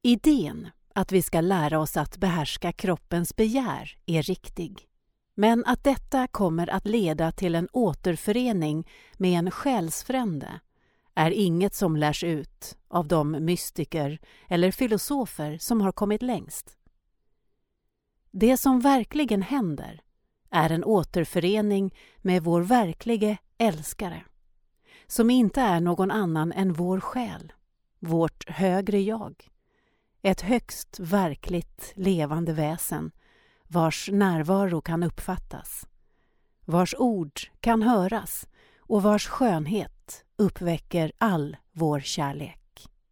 Idén att vi ska lära oss att behärska kroppens begär är riktig. Men att detta kommer att leda till en återförening med en själsfrände är inget som lärs ut av de mystiker eller filosofer som har kommit längst. Det som verkligen händer är en återförening med vår verklige älskare, som inte är någon annan än vår själ, vårt högre jag, ett högst verkligt levande väsen vars närvaro kan uppfattas, vars ord kan höras och vars skönhet uppväcker all vår kärlek.